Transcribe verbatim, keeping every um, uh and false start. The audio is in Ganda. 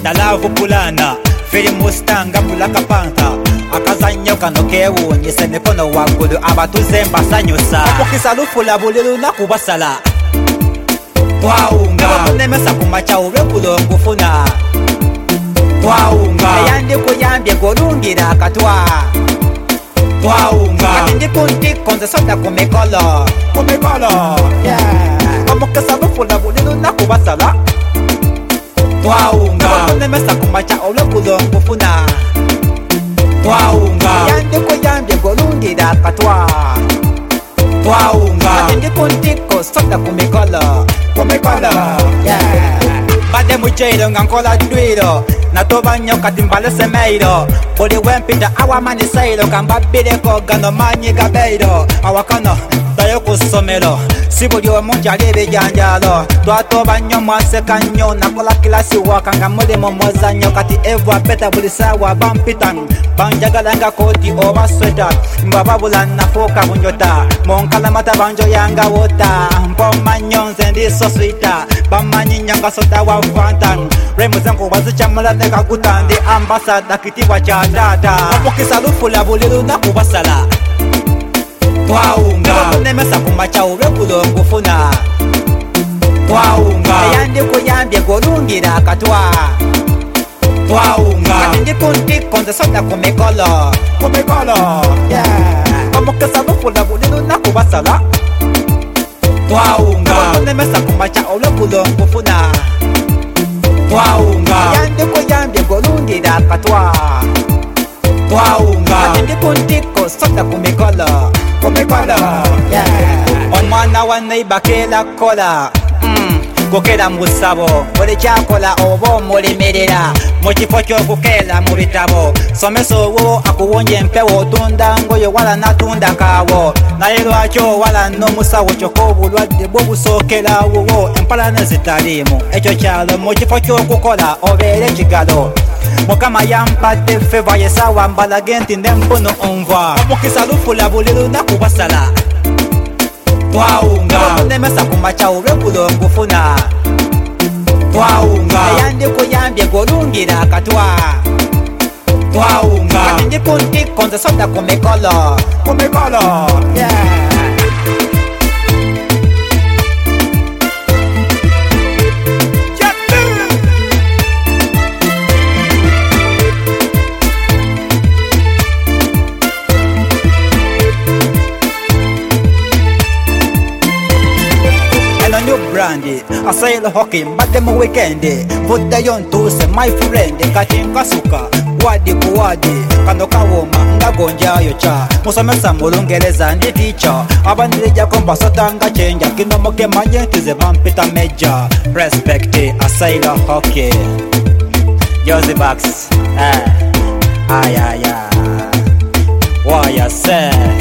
na love pulana filimu stanga Black Panther akazanyo kano kewunyisa emikono waggulu abatuze mbasanyusa okukisa lufula buli lunaku basala twawunga nebakunemesa ku maca olweggulo ngufuna twawunga eyandikuyambye golungira akatwa twawunga kati ndikuntiko nze soda ku mikolo ku mikolo omukisa lufula buli lunaku basala twawunga nebakunemesa ku maca olweggulo ngufuna twawunga yandikuyambye golungira akatwa twawunga kati ndikuntiko soda ku mikolo ku mikolo bade mujairo nga nkola dwiro natoba nnyo kati mbalese meiro buli wempita awamanisairo kambabireko gano manyi gabeiro awakano dayo ku ssomero si buli omu nkyali ebijanjalo twatoba nnyo mwaseka nnyo nakola kilasi waka nga muli mu muzannyo kati eva peta buli saawa bampita banjagala nga kooti oba sweta mbababula nafuuka bunyota munkalamata banjoyanga wota mpoma nnyo nze ndi so swita bamanyi nnyo nga soda wa fanta remuzengo wazikyamula ne kaguta ndi ambasada kitibwa kya taata omukisa lufula buli lunaku basala twawunga nebakunemesa ku maca olweggulo ngufuna twawunga eyandikuyambye golungira akatwa twawunga kati ndikuntiko nze soda ku mikolo ku mikolo omukisa lufula buli lunaku basala twawunga nebakunemesa ku maca olweggulo ngufuna twawunga yandikuyambye golungira akatwa twawunga kati ndikuntiko soda ku mikolo ku mikolo omwana wa neiba kera kola gukera mu ssabo buli kyakola oba omulemerera mu kifo ky'okukeera mu bitabo somesa owo akuwonja empewo otunda ngoye wala natunda kaawo naye lwaki owala n'omusawo kyokka obulwadde bwobusookerawowo empala ne zitaliimu ekyo kyalo mu kifo ky'okukola obeere kigalo mukama yampadde feva yesaawa mbalage nti nempunu onva omukisa lufula buli lunaku basala twawunga nebakunemesa ku maca olweggulo ngufuna twawunga eyandikuyambye golungira akatwa twawunga kati ndikuntiko nze soda ku mikolo ku mikolo asailo hockey mbadde mu weekend vuddeyo ntuuse my friend kati nkasuka wadi ku wadi kano kawoma ngagonjayo ca musomesa mu lungereza ndi teacher abanirijako mbasotanga chenja kino muke manye nti ze bampita major respect asailo hockey Josie Bucks eh ayaya waya say